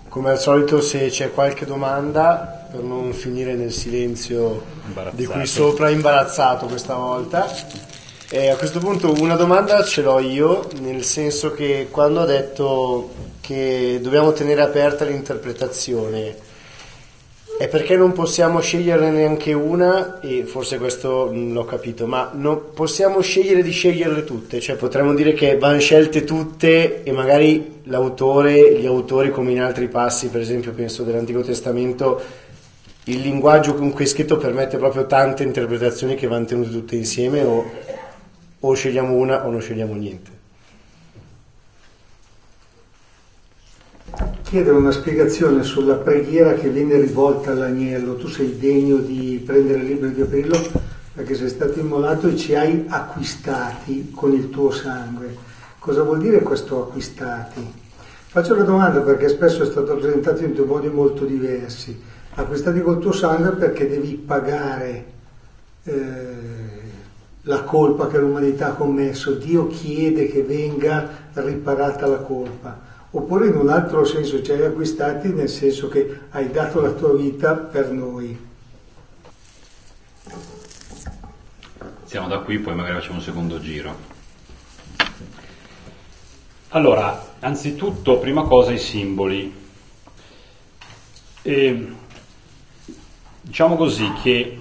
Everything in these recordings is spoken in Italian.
come al solito, se c'è qualche domanda, per non finire nel silenzio di qui sopra, imbarazzato questa volta. A questo punto una domanda ce l'ho io, nel senso che quando ho detto che dobbiamo tenere aperta l'interpretazione, è perché non possiamo sceglierne neanche una, e forse questo l'ho capito, ma non possiamo scegliere di sceglierle tutte, cioè potremmo dire che vanno scelte tutte e magari gli autori, come in altri passi, per esempio penso dell'Antico Testamento, il linguaggio con cui è scritto permette proprio tante interpretazioni che vanno tenute tutte insieme, o scegliamo una o non scegliamo niente. Chiedere una spiegazione sulla preghiera che viene rivolta all'agnello. Tu sei degno di prendere il libro e di aprirlo perché sei stato immolato e ci hai acquistati con il tuo sangue. Cosa vuol dire questo acquistati? Faccio la domanda perché spesso è stato presentato in due modi molto diversi. Acquistati col tuo sangue perché devi pagare la colpa che l'umanità ha commesso. Dio chiede che venga riparata la colpa. Oppure in un altro senso ci hai acquistati, nel senso che hai dato la tua vita per noi. Siamo da qui, poi magari facciamo un secondo giro. Allora, anzitutto, prima cosa, i simboli. Diciamo così che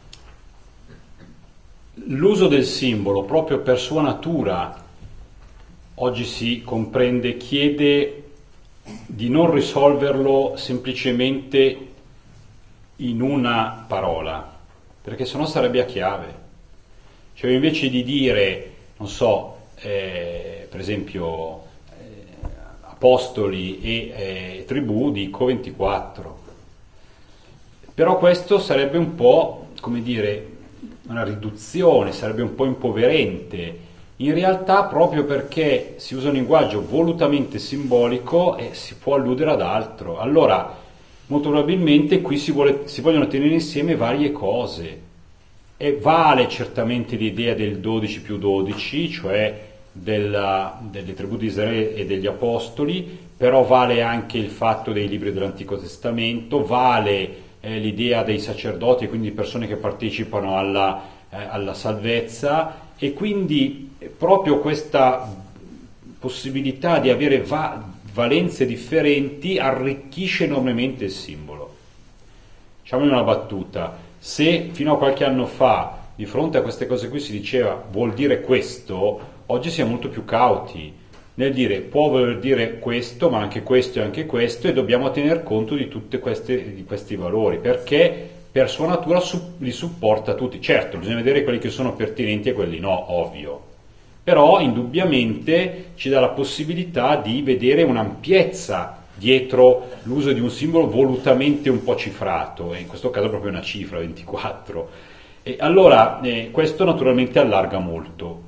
l'uso del simbolo, proprio per sua natura, oggi si comprende, chiede di non risolverlo semplicemente in una parola, perché sennò sarebbe a chiave. Cioè invece di dire, non so, per esempio apostoli e tribù, dico 24. Però questo sarebbe un po', come dire, una riduzione, sarebbe un po' impoverente. In realtà, proprio perché si usa un linguaggio volutamente simbolico, si può alludere ad altro. Allora, molto probabilmente qui si vogliono tenere insieme varie cose. E vale certamente l'idea del 12 più 12, cioè delle tribù di Israele e degli apostoli, però vale anche il fatto dei libri dell'Antico Testamento, vale l'idea dei sacerdoti, e quindi persone che partecipano alla salvezza, e quindi proprio questa possibilità di avere valenze differenti arricchisce enormemente il simbolo. Diciamo in una battuta, se fino a qualche anno fa di fronte a queste cose qui si diceva vuol dire questo, oggi siamo molto più cauti nel dire può voler dire questo, ma anche questo e anche questo, e dobbiamo tener conto di tutti questi valori, perché per sua natura li supporta tutti. Certo, bisogna vedere quelli che sono pertinenti e quelli no, ovvio. Però indubbiamente ci dà la possibilità di vedere un'ampiezza dietro l'uso di un simbolo volutamente un po' cifrato, e in questo caso proprio una cifra, 24. E allora questo naturalmente allarga molto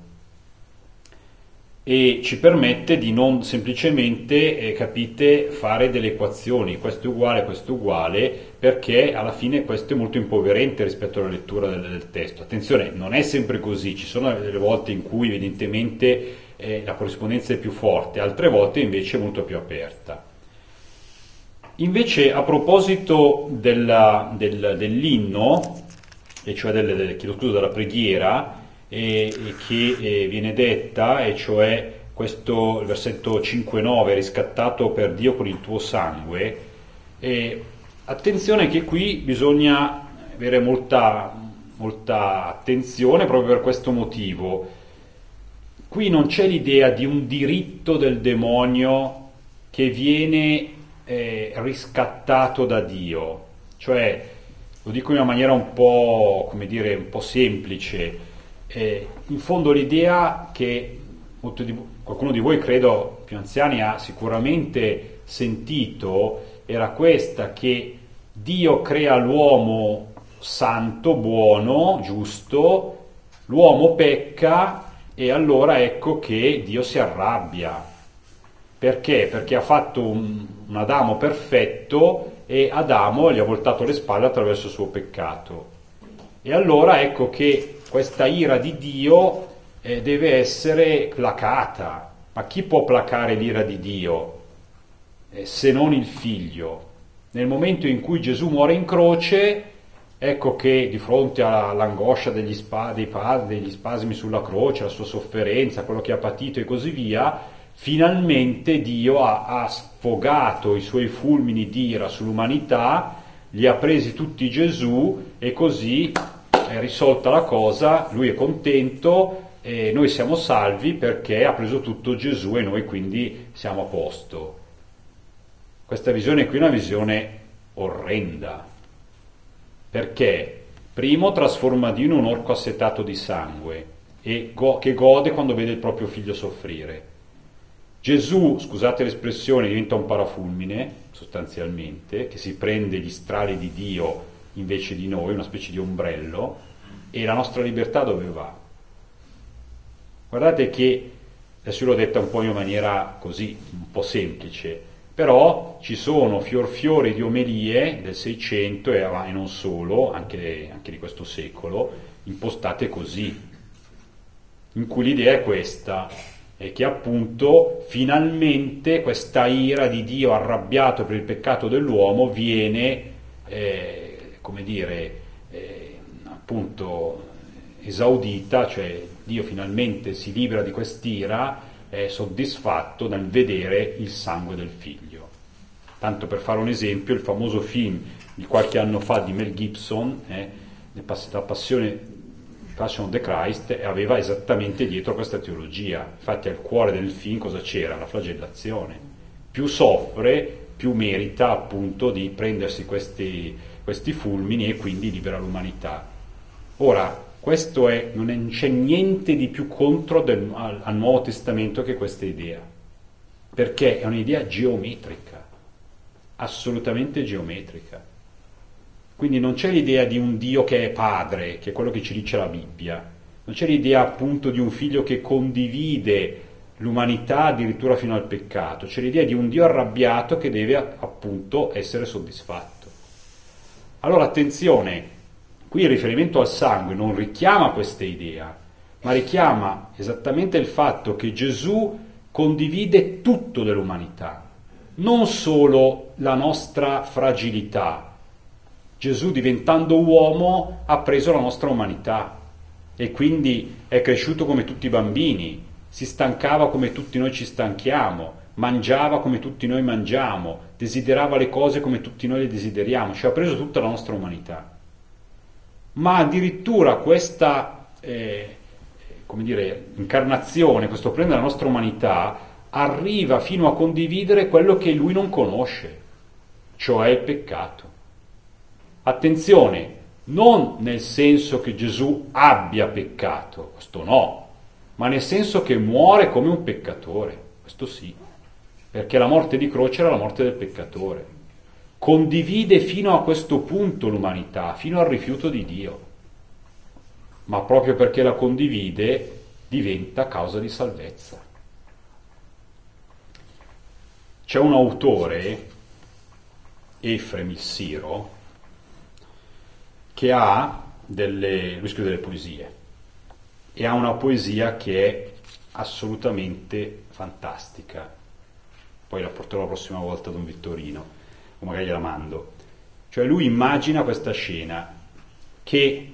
e ci permette di non semplicemente, capite, fare delle equazioni, questo è uguale, perché alla fine questo è molto impoverente rispetto alla lettura del testo. Attenzione, non è sempre così, ci sono delle volte in cui evidentemente la corrispondenza è più forte, altre volte invece è molto più aperta. Invece, a proposito dell'inno, e cioè della preghiera, che viene detta, e cioè questo, il versetto 5-9, riscattato per Dio con il tuo sangue, attenzione che qui bisogna avere molta attenzione proprio per questo motivo. Qui non c'è l'idea di un diritto del demonio che viene riscattato da Dio, cioè, lo dico in una maniera un po', come dire, un po' semplice. In fondo l'idea che qualcuno di voi, credo più anziani, ha sicuramente sentito era questa, che Dio crea l'uomo santo, buono, giusto, l'uomo pecca e allora ecco che Dio si arrabbia. Perché? Perché ha fatto un Adamo perfetto e Adamo gli ha voltato le spalle attraverso il suo peccato. E allora ecco che questa ira di Dio deve essere placata. Ma chi può placare l'ira di Dio? se non il figlio. Nel momento in cui Gesù muore in croce, ecco che di fronte all'angoscia degli spasimi sulla croce, la sua sofferenza, quello che ha patito e così via, finalmente Dio ha sfogato i suoi fulmini d'ira sull'umanità, li ha presi tutti Gesù e così è risolta la cosa, lui è contento e noi siamo salvi perché ha preso tutto Gesù e noi quindi siamo a posto. Questa visione qui è una visione orrenda, perché primo trasforma Dio in un orco assetato di sangue e che gode quando vede il proprio figlio soffrire. Gesù, scusate l'espressione, diventa un parafulmine sostanzialmente, che si prende gli strali di Dio invece di noi, una specie di ombrello, e la nostra libertà dove va? Guardate che, adesso l'ho detta un po' in maniera così, un po' semplice, però ci sono fiori di omelie del 600 e non solo, anche di questo secolo, impostate così, in cui l'idea è questa, è che appunto finalmente questa ira di Dio arrabbiato per il peccato dell'uomo viene, appunto esaudita, cioè Dio finalmente si libera di quest'ira, è soddisfatto nel vedere il sangue del figlio. Tanto per fare un esempio, il famoso film di qualche anno fa di Mel Gibson, La Passion of the Christ, aveva esattamente dietro questa teologia. Infatti al cuore del film cosa c'era? La flagellazione. Più soffre, più merita appunto di prendersi questi fulmini e quindi libera l'umanità. Ora, non c'è niente di più contro al Nuovo Testamento che questa idea, perché è un'idea geometrica, assolutamente geometrica. Quindi non c'è l'idea di un Dio che è padre, che è quello che ci dice la Bibbia, non c'è l'idea appunto di un figlio che condivide l'umanità addirittura fino al peccato, c'è l'idea di un Dio arrabbiato che deve appunto essere soddisfatto. Allora attenzione, qui il riferimento al sangue non richiama questa idea, ma richiama esattamente il fatto che Gesù condivide tutto dell'umanità, non solo la nostra fragilità. Gesù, diventando uomo, ha preso la nostra umanità e quindi è cresciuto come tutti i bambini, si stancava come tutti noi ci stanchiamo, mangiava come tutti noi mangiamo, desiderava le cose come tutti noi le desideriamo, ci ha preso tutta la nostra umanità. Ma addirittura questa incarnazione, questo prendere la nostra umanità, arriva fino a condividere quello che lui non conosce, cioè il peccato. Attenzione, non nel senso che Gesù abbia peccato, questo no, ma nel senso che muore come un peccatore, questo sì, perché la morte di croce era la morte del peccatore. Condivide fino a questo punto l'umanità, fino al rifiuto di Dio, ma proprio perché la condivide diventa causa di salvezza. C'è un autore, Efrem il Siro, che lui scrive delle poesie e ha una poesia che è assolutamente fantastica. Poi la porterò la prossima volta a Don Vittorino, o magari gliela mando. Cioè lui immagina questa scena che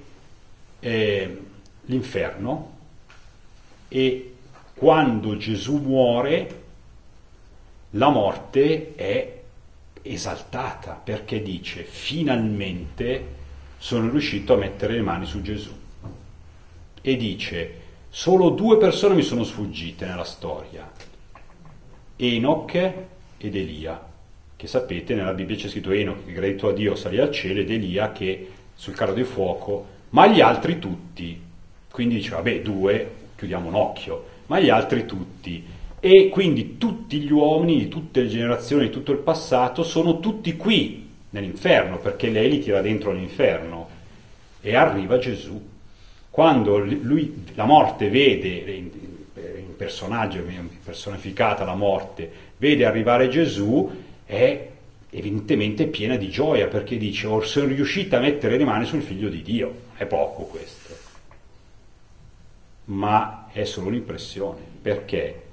l'inferno, e quando Gesù muore la morte è esaltata perché dice: finalmente sono riuscito a mettere le mani su Gesù. E dice: solo 2 persone mi sono sfuggite nella storia, Enoch ed Elia, che sapete nella Bibbia c'è scritto Enoch che gradito a Dio salì al cielo ed Elia che sul carro di fuoco, ma gli altri tutti, quindi dice vabbè 2, chiudiamo un occhio, ma gli altri tutti, e quindi tutti gli uomini di tutte le generazioni, di tutto il passato sono tutti qui nell'inferno, perché lei li tira dentro l'inferno. E arriva Gesù. Quando la morte vede, in personaggio, personificata la morte, vede arrivare Gesù, è evidentemente piena di gioia, perché dice: oh, sono riuscita a mettere le mani sul figlio di Dio. È poco questo, ma è solo un'impressione. Perché?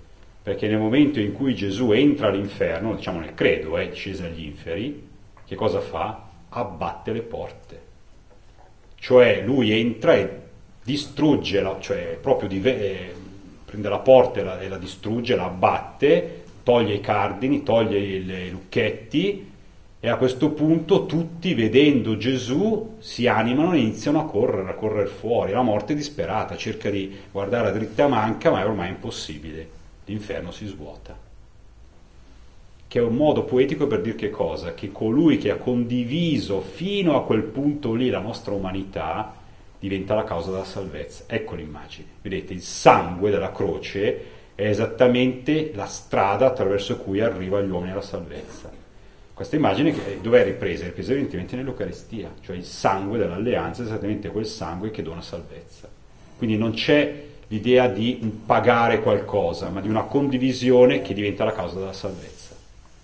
perché nel momento in cui Gesù entra all'inferno, diciamo nel credo, discese agli inferi, che cosa fa? Abbatte le porte. Cioè lui entra e distrugge, cioè proprio prende la porta e la distrugge, la abbatte, toglie i cardini, toglie i lucchetti, e a questo punto tutti, vedendo Gesù, si animano e iniziano a correre fuori. La morte è disperata, cerca di guardare a dritta manca, ma è ormai impossibile. L'inferno si svuota. Che è un modo poetico per dire che cosa? Che colui che ha condiviso fino a quel punto lì la nostra umanità diventa la causa della salvezza. Ecco l'immagine. Vedete, il sangue della croce è esattamente la strada attraverso cui arriva agli uomini alla salvezza. Questa immagine dove è ripresa? È ripresa evidentemente nell'Eucaristia, cioè il sangue dell'alleanza è esattamente quel sangue che dona salvezza. Quindi non c'è l'idea di pagare qualcosa, ma di una condivisione che diventa la causa della salvezza.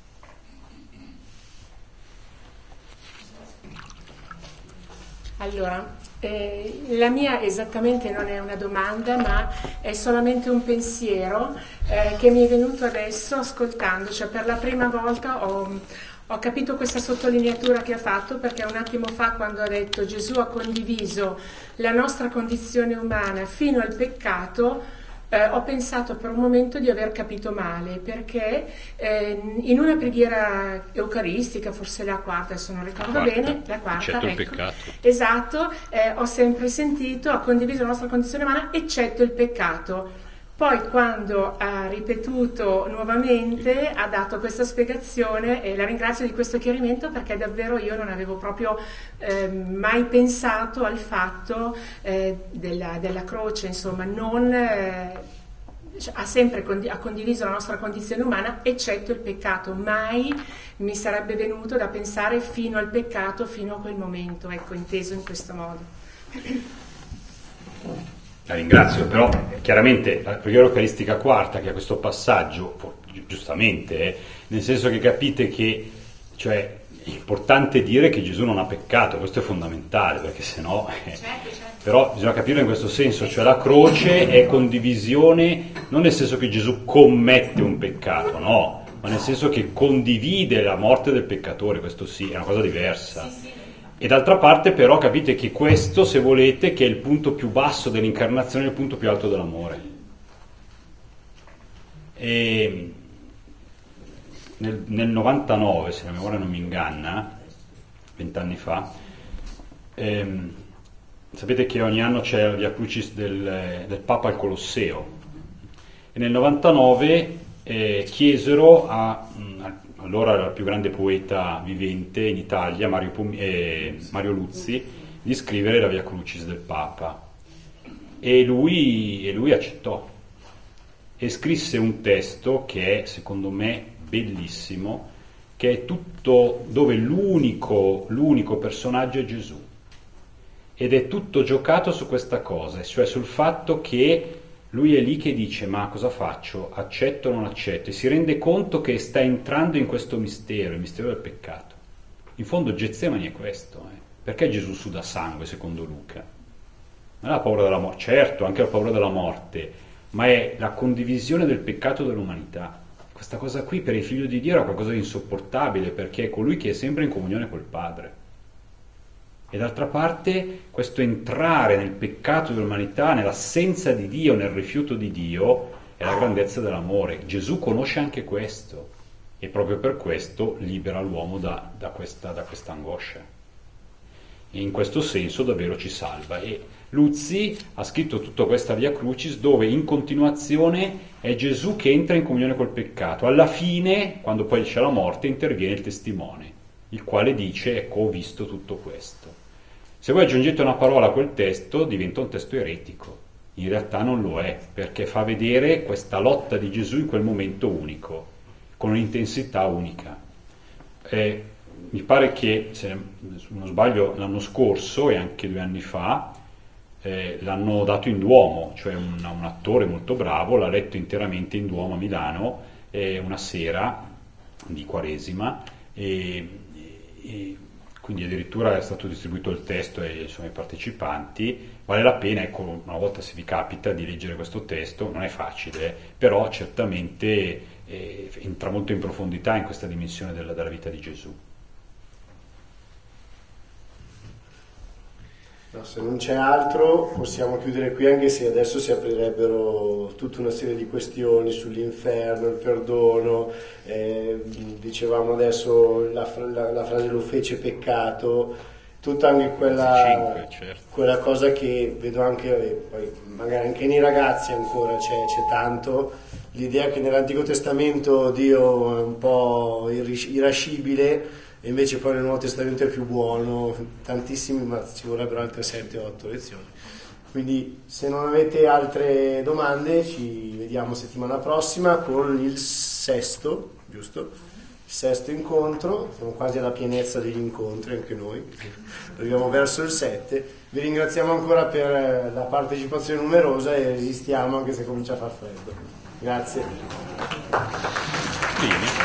Allora, la mia esattamente non è una domanda, ma è solamente un pensiero che mi è venuto adesso ascoltando, cioè per la prima volta ho capito questa sottolineatura che ha fatto, perché un attimo fa, quando ha detto Gesù ha condiviso la nostra condizione umana fino al peccato, ho pensato per un momento di aver capito male, perché in una preghiera eucaristica, forse la quarta, se non ricordo bene, la quarta, eccetto il ecco, peccato. Esatto, ho sempre sentito, ha condiviso la nostra condizione umana eccetto il peccato. Poi quando ha ripetuto nuovamente ha dato questa spiegazione e la ringrazio di questo chiarimento, perché davvero io non avevo proprio mai pensato al fatto della croce, insomma, ha condiviso la nostra condizione umana eccetto il peccato. Mai mi sarebbe venuto da pensare fino al peccato, fino a quel momento, ecco, inteso in questo modo. La ringrazio, però chiaramente la preghiera eucaristica quarta, che ha questo passaggio, giustamente, nel senso che capite che, cioè, è importante dire che Gesù non ha peccato, questo è fondamentale, perché sennò... Certo. Però bisogna capirlo in questo senso, cioè la croce è condivisione, non nel senso che Gesù commette un peccato, no, ma nel senso che condivide la morte del peccatore, questo sì, è una cosa diversa. Sì. E d'altra parte però capite che questo, se volete, che è il punto più basso dell'incarnazione, è il punto più alto dell'amore. E nel 99, se la memoria non mi inganna, 20 anni fa, sapete che ogni anno c'è il Via Crucis del Papa al Colosseo, e nel 99 chiesero allora era il più grande poeta vivente in Italia, Mario Luzzi, di scrivere la Via Crucis del Papa, e lui accettò e scrisse un testo che è secondo me bellissimo, che è tutto dove l'unico personaggio è Gesù, ed è tutto giocato su questa cosa, cioè sul fatto che lui è lì che dice: ma cosa faccio? Accetto o non accetto? E si rende conto che sta entrando in questo mistero, il mistero del peccato. In fondo Getsemani è questo, perché Gesù suda sangue secondo Luca? Non è la paura della morte, certo, anche la paura della morte, ma è la condivisione del peccato dell'umanità. Questa cosa qui per il Figlio di Dio era qualcosa di insopportabile, perché è colui che è sempre in comunione col Padre. E d'altra parte questo entrare nel peccato dell'umanità, nell'assenza di Dio, nel rifiuto di Dio, è la grandezza dell'amore. Gesù conosce anche questo e proprio per questo libera l'uomo da questa angoscia. E in questo senso davvero ci salva. E Luzzi ha scritto tutta questa Via Crucis dove in continuazione è Gesù che entra in comunione col peccato. Alla fine, quando poi c'è la morte, interviene il testimone, il quale dice: ecco, ho visto tutto questo. Se voi aggiungete una parola a quel testo, diventa un testo eretico. In realtà non lo è, perché fa vedere questa lotta di Gesù in quel momento unico, con un'intensità unica. Mi pare che, se non sbaglio, l'anno scorso e anche 2 anni fa l'hanno dato in Duomo, cioè un attore molto bravo l'ha letto interamente in Duomo a Milano una sera di Quaresima, e quindi addirittura è stato distribuito il testo ai partecipanti. Vale la pena, ecco, una volta se vi capita di leggere questo testo, non è facile, però certamente entra molto in profondità in questa dimensione della vita di Gesù. No, se non c'è altro possiamo chiudere qui, anche se adesso si aprirebbero tutta una serie di questioni sull'inferno, il perdono, dicevamo adesso la frase lo fece peccato, tutta anche quella, certo. Quella cosa che vedo anche, poi magari anche nei ragazzi ancora c'è tanto, l'idea che nell'Antico Testamento Dio è un po' irascibile, e invece poi nel Nuovo Testamento è più buono, tantissimi, ma ci vorrebbero altre 7-8 lezioni. Quindi se non avete altre domande ci vediamo settimana prossima con il sesto, giusto? Il sesto incontro, siamo quasi alla pienezza degli incontri anche noi, arriviamo verso il 7. Vi ringraziamo ancora per la partecipazione numerosa e resistiamo anche se comincia a far freddo. Grazie. Bene.